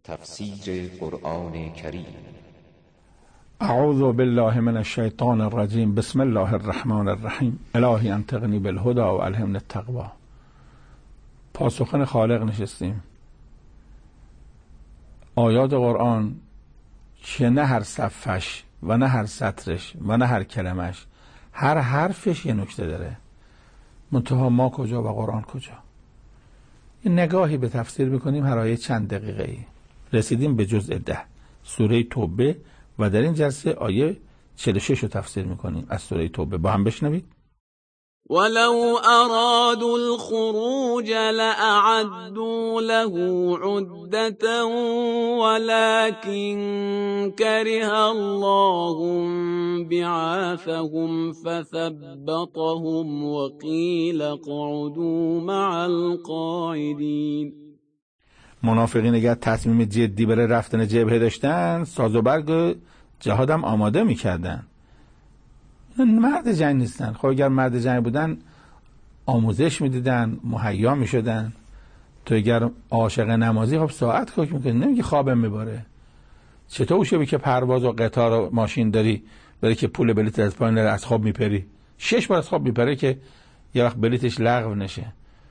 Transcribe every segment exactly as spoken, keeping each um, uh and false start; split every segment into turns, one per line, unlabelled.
تفسیر قرآن کریم.
اعوذ بالله من الشیطان الرجیم. بسم الله الرحمن الرحیم. الهی انطقنی بالهدی و الهمنی التقوی. پاسخن خالق نشستیم. آیات قرآن که نه هر صفحش و نه هر سطرش و نه هر کلمش، هر حرفش یه نکته داره. منتها ما کجا و قرآن کجا؟ این نگاهی به تفسیر میکنیم هر آیه چند دقیقه ای. رسیدیم به جزء ده سوره توبه و در این جلسه آیه چهل و شش رو تفسیر میکنیم از سوره توبه. با هم بشنوید.
ولو ارادوا الخروج لأعدوا له عدة ولكن كره الله بعاثهم فثبطهم وقيل اقعدوا مع القاعدين.
منافقین اگر تصمیم جدی برای رفتن جبهه داشتن، ساز و برگ جهادم آماده میکردن. مرد جنگ نیستن. خب اگر مرد جنگ بودن آموزش میدیدن، مهیا میشدن. تو اگر عاشق نمازی خب ساعت کوک میکنی، نمیگی خوابم میباره. چطور اوشه که پرواز و قطار و ماشین داری بری که پول بلیت از پایین از خواب میپری، شش بار از خواب میپره که یه وقت بلیتش لغو نشه.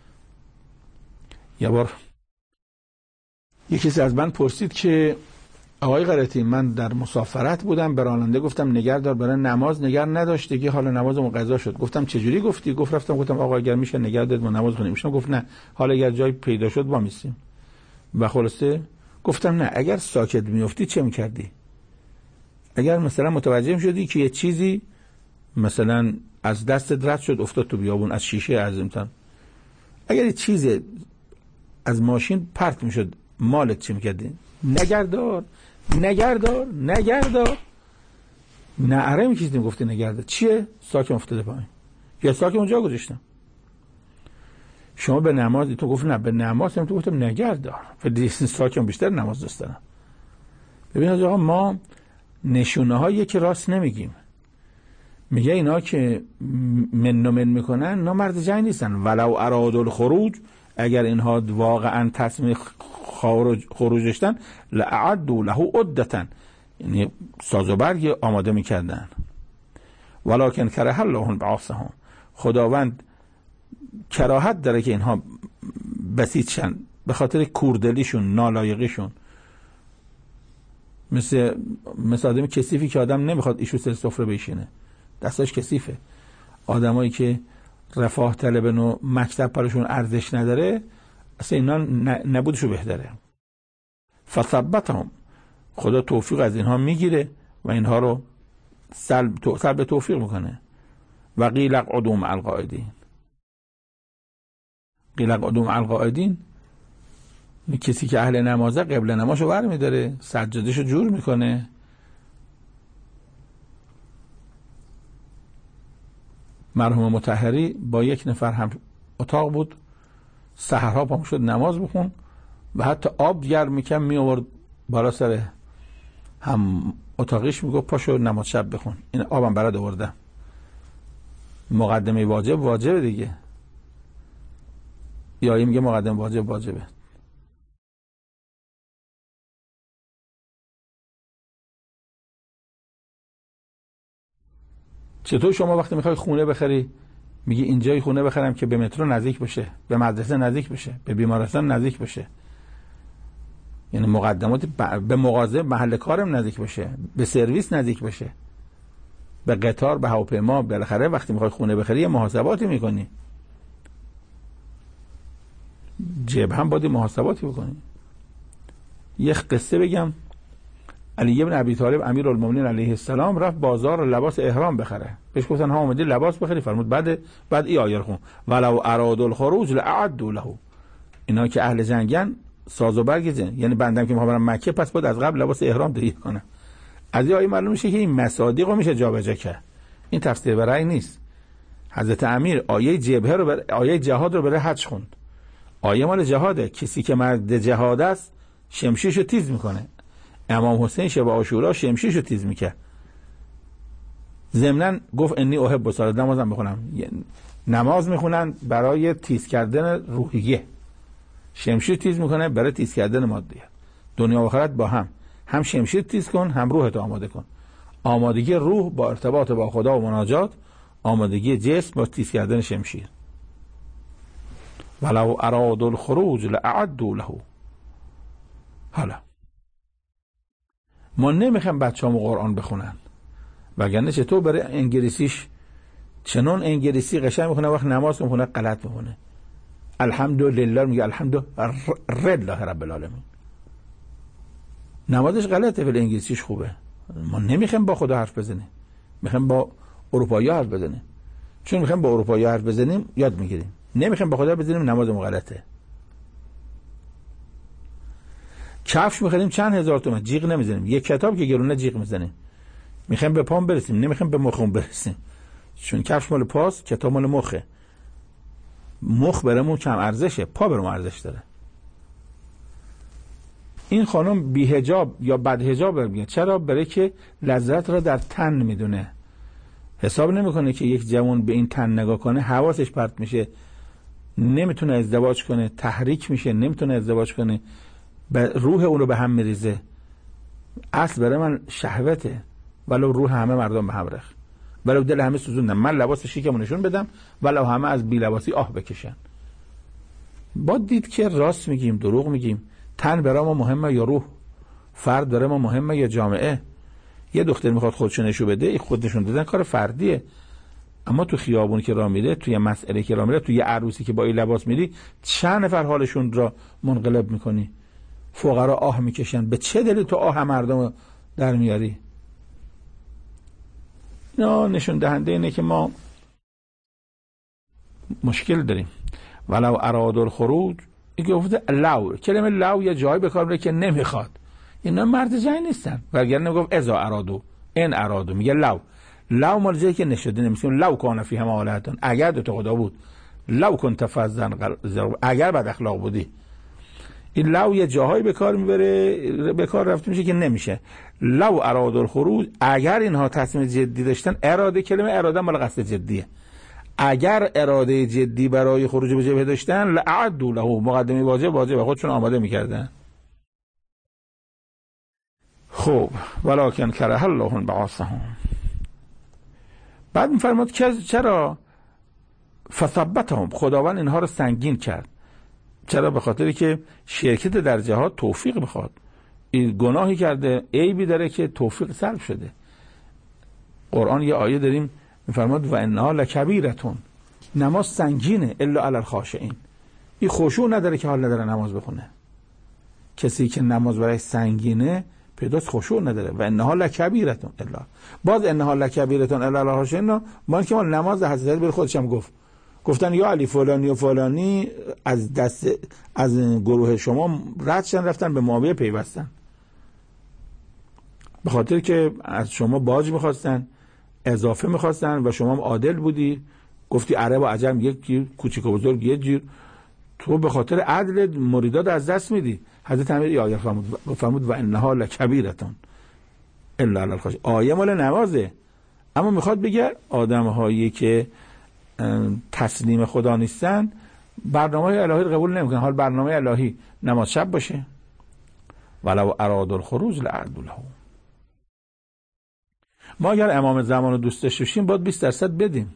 یه بار یه کسی از من پرسید که آقای قرتی، من در مسافرت بودم، به راننده گفتم نگهدار برای نماز، نگه نداشت دیگه، حالا نمازمون قضا شد. گفتم چجوری گفتی؟ گفت رفتم گفتم آقا اگر میشه نگه دارید ما نماز خونیم. ایشون گفت نه، حالا اگر جایی پیدا شد با میسیم. و خلاصه گفتم نه، اگر ساکت میافتی چه میکردی؟ اگر مثلا متوجه میشدی که یه چیزی مثلا از دستت رد شد افتاد تو بیابون، از شیشه از امتحان، اگر یه چیزی از ماشین پرت میشد مالت چه میکردی؟ نگهدار نگهدار نگهدار. نعره میکشیدیم گفتی نگهدار. چیه؟ ساکم افتاده پایین یا ساکم اونجا گذاشتم. شما به نماز تو گفت نه به نماز، هم تو گفتم نگهدار. ولی ساکم بیشتر نماز دوست دارم. ببینید آقا، ما نشونه هایی که راست نمیگیم. میگه اینا که من و من میکنن اینا مرد جنگ نیستن. ولو ارادوا الخروج، اگر اینها واقعا تصمیم خروج خروج داشتن، لأعدوا له عدة، یعنی ساز و برگ آماده میکردن. ولکن کره الله بعاثهم، خداوند کراهت داره که اینها بسیط شن به خاطر کوردلیشون، نالایقیشون. مثل مثل آدم کثیفی که آدم نمیخواد ایشو سر سفره بشینه، دستاش کثیفه. آدمایی که رفاه طلبن و مکتب پرشون ارزش نداره، اصلا اینا نبودشو بهتره. فثبتهم، خدا توفیق از اینها میگیره و اینها رو سلب سلب توفیق میکنه. و قیل اقعدوا مع القاعدین، قیل اقعدوا مع القاعدین، کسی که اهل نمازه قبل نمازشو برمیداره، سجادهشو جور میکنه. مرحوم مطهری با یک نفر هم اتاق بود، سحرها پا شد نماز بخون و حتی آب گرم میکن می آورد بالا سر هم اتاقیش، میگفت پاشو نماز شب بخون، این آبم برات آوردم. مقدمه واجب واجبه دیگه، یا این میگه مقدمه واجب واجبه. چطور شما وقتی میخوای خونه بخری میگی اینجای خونه بخرم که به مترو نزدیک بشه، به مدرسه نزدیک بشه، به بیمارستان نزدیک بشه، یعنی مقدمات به مغازه محل کارم نزدیک بشه، به سرویس نزدیک بشه، به قطار، به هواپیما. بالاخره وقتی میخوای خونه بخری یه محاسباتی میکنی، جیب هم باید محاسباتی بکنی. یه قصه بگم. علی ابن ابی طالب امیرالمومنین علیه السلام رفت بازار لباس احرام بخره. بهش گفتن ها اومدی لباس بخری؟ فرمود بعد بعد ای آیه رو خون ولو ارادوا الخروج لأعدوا له، اینا که اهل جنگن ساز و برگ جنگ، یعنی بندم که میخوام برم مکه پس باید از قبل لباس احرام تهیه کنم. از این آیه معلوم میشه که این مصادیق رو میشه جابجا کرد. این تفسیر برای نیست. حضرت امیر آیه جبهه رو بر... آیه جهاد رو برای حج خوند. آیه مال جهاده. کسی که مرد جهاد است شمشیرشو تیز میکنه. امام حسین شب عاشورا شمشیرشو تیز میکرد. ضمناً گفت انی احب الصلاة، نمازم بخونم. نماز میخونن برای تیز کردن روحیه، شمشیر تیز میکنه برای تیز کردن مادیه. دنیا و آخرت با هم. هم شمشیر تیز کن، هم روحت آماده کن. آمادگی روح با ارتباط با خدا و مناجات، آمادگی جسم با تیز کردن شمشیر. ولو ارادوا الخروج لاعدوا له. حالا ما نمیخوایم بچه‌مون قرآن بخونن، وگرنه چطور برای انگلیسیش چنون انگلیسی قشنگ میخونه، وقت نماز میخونه غلط میخونه. الحمدلله میگه الحمدلله رب العالمین. نمازش غلطه ولی انگلیسیش خوبه. ما نمیخوایم با خدا حرف بزنیم، میخوایم با اروپایی‌ها حرف بزنیم. چون میخوایم با اروپایی‌ها حرف بزنیم یاد میگیریم. نمیخوایم با خدا بزنیم، نمازمون غلطه. کفش میخریم چند هزار تومان، جیغ نمیزنیم. یک کتاب که گرونه جیغ میزنیم. میخوایم به پام برسیم، نمیخوایم به مخمون برسیم. چون کفش مال پاست، کتاب مال مخه. مخ برامون کم ارزشه، پا برامون ارزش داره. این خانم بی حجاب یا بد حجاب میگه. چرا؟ برای که لذت را در تن میدونه. حساب نمیکنه که یک جوان به این تن نگاه کنه حواسش پرت میشه، نمیتونه ازدواج کنه، تحریک میشه، نمیتونه ازدواج کنه، روح اون رو به هم میریزه. اصل برای من شهوته، ولو روح همه مردم به هم رخ، ولو دل همه سوزوندم، من لباس شیکمو نشون بدم ولو همه از بی لباسی آه بکشن. با دید که راست میگیم دروغ میگیم. تن برای ما مهمه یا روح؟ فرد برای ما مهمه یا جامعه؟ یه دختر میخواد خودشو نشون بده، این خود نشون دادن کار فردیه. اما تو خیابون که راه میره، توی مسئله که راه میره، توی عروسی که با این لباس میری، چند نفر حالشون را منقلب میکنی؟ فقرا آه میکشن. به چه دلیل تو آه مردم در میاری؟ اینا نشون دهنده اینه که ما مشکل داریم. ولو ارادوا الخروج، این گفته لو، کلمه لو یه جایی به کار میره که نمیخواد. اینا مرد جای نیستن. وگرنه میگفت اذا ارادو، ان ارادو، میگه لو. لو مال جایی که نشده نمیسیم. لو کان فیهم آلهة، اگر دو تا خدا بود. لو کنت فظا، اگر بد اخلاق بودی. این لو یه جاهایی به کار میبره، به کار رفته میشه که نمیشه. لو ارادوا الخروج، اگر اینها تصمیم جدی داشتن. اراده، کلمه اراده مال قصد جدیه. اگر اراده جدی برای خروج به جبهه داشتن، لأعدوا له، مقدمه واجب واجب خودشون آماده میکردن. خب ولکن کره الله بعثهم. بعد میفرماد که چرا؟ فثبتهم، خداوند اینها رو سنگین کرد. چرا؟ به خاطری که شرکت در جهاد توفیق بخواد. این گناهی کرده، عیبی داره که توفیق سلب شده. قرآن یه آیه داریم میفرماد و انها لکبیرتون، نماز سنگینه الا علی الخاشعین. این خشوع نداره که حال نداره نماز بخونه. کسی که نماز برای سنگینه پیداست خشوع نداره. و انها لکبیرتون الا، باز انها لکبیرتون الا علی الخاشعین. ما که ما نماز حضرت به خودش هم گفت، گفتن یا علی فلانی و فلانی از دست از گروه شما رد شدن، رفتن به معاویه پیوستن، به خاطر که از شما باج میخواستن، اضافه میخواستن و شما هم عادل بودی، گفتی عرب و عجم یک جیر، کوچیک و بزرگ یک جیر، تو به خاطر عدل مریدات از دست میدی. حضرت امیر آیه فرمود فرمود و انها لکبیرتون الا علی الخاشعین. آیه مال نمازه، اما میخواد بگه آدم هایی که تسلیم خدا نیستن برنامه الهی رو قبول نمیکنن. حال برنامه الهی نماز شب باشه. ولو ارادوا الخروج لأعدوا له. ما اگر امام زمان رو دوست داشته باشیم باید بیست درصد بدیم.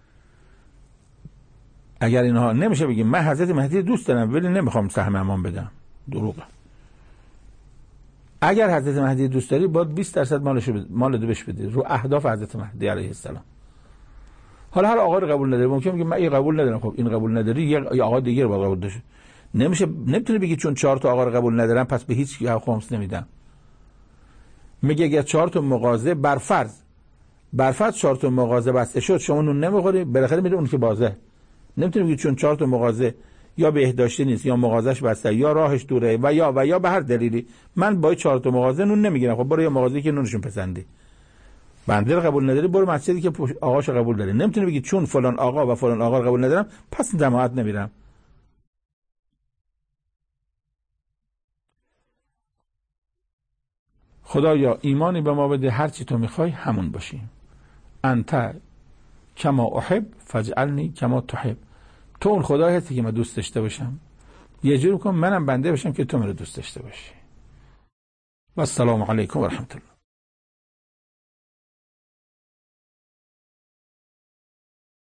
اگر اینها نمیشه بگیم من حضرت مهدی دوست دارم ولی نمیخوام سهم امام بدم، دروغه. اگر حضرت مهدی دوست داری باید بیست درصد مالش رو مال دو بش بدی رو اهداف حضرت مهدی علیه السلام. حالا هر آقا رو قبول نداره، ممکن میگه من این قبول ندارم. خب این قبول نداری یه آقا دیگه رو باید قبول داشته. نمیشه، نمیتونه بگی چون چهار تا آقا رو قبول ندارم پس به هیچ کی خمس نمیدم. میگه اگه چهار تا مغازه بر فرض بر فرض چهار تا مغازه بسته شد شما نون نمیخوری، بالاخره میره اون که بازه. نمیتونه بگی چون چهار تا مغازه یا بهداشتی نیست یا مغازش بسته یا راهش دوره و یا و یا به هر دلیلی من با چهار تا مغازه نون نمیگیرم. خب برو یه مغازه‌ای که نونشون پسندی. بنده رو قبول نداری برو مسجدی که آقاشو قبول داری. نمیتونه بگی چون فلان آقا و فلان آقا رو قبول ندارم پس جماعت نمیرم. خدایا ایمانی به ما بده، هر چی تو میخوای همون باشیم. انت کما احب فاجعلنی کما تحب. تو اون خدای هستی که من دوست داشته باشم، یه جور کن منم بنده باشم که تو منو دوست داشته باشی. و السلام علیکم و رحمت الله.